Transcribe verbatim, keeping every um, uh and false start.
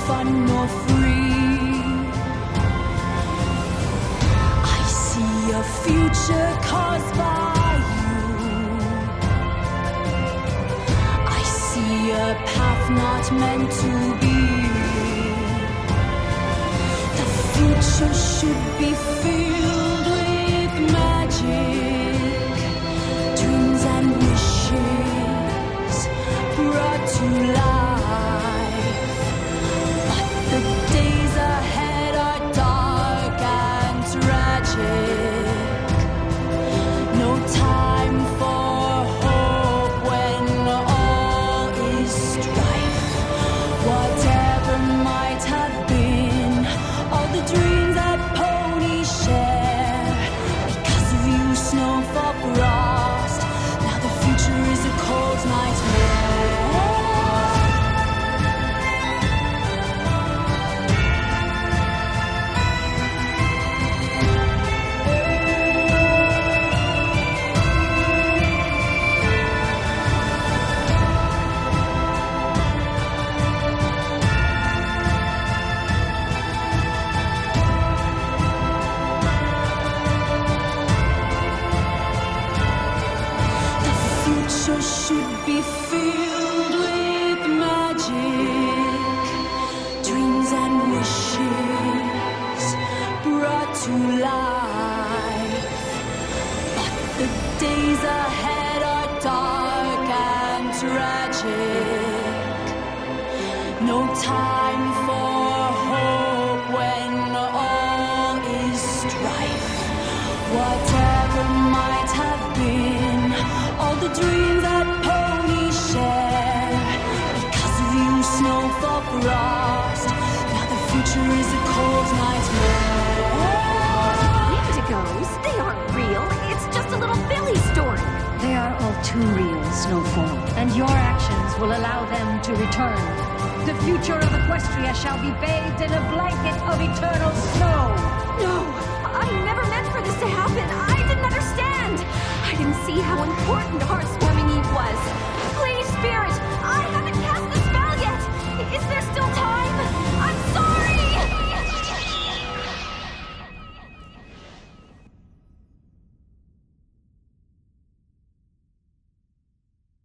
fun nor free. I see a future caused by you. I see a path not meant to be. The future should be filled with magic, dreams and wishes brought to life. But the days ahead are dark and tragic. No time for hope when all is strife. Whatever might have been, all the dreams that ponies share. Because of you, snow for frost. Now the future is a cold nightmare. Future should be filled with magic, dreams and wishes brought to life. But the days ahead are dark and tragic. No time for hope when all is strife. Whatever might have been, all the dreams that ponies share. Because of you, snow for frost. Now the future is a cold nightmare. Wendigos? They aren't real. It's just a little Billy story. They are all too real, Snowfall, and your actions will allow them to return. The future of Equestria shall be bathed in a blanket of eternal snow. No, I never meant for this to happen. I didn't understand. I didn't see how important our sport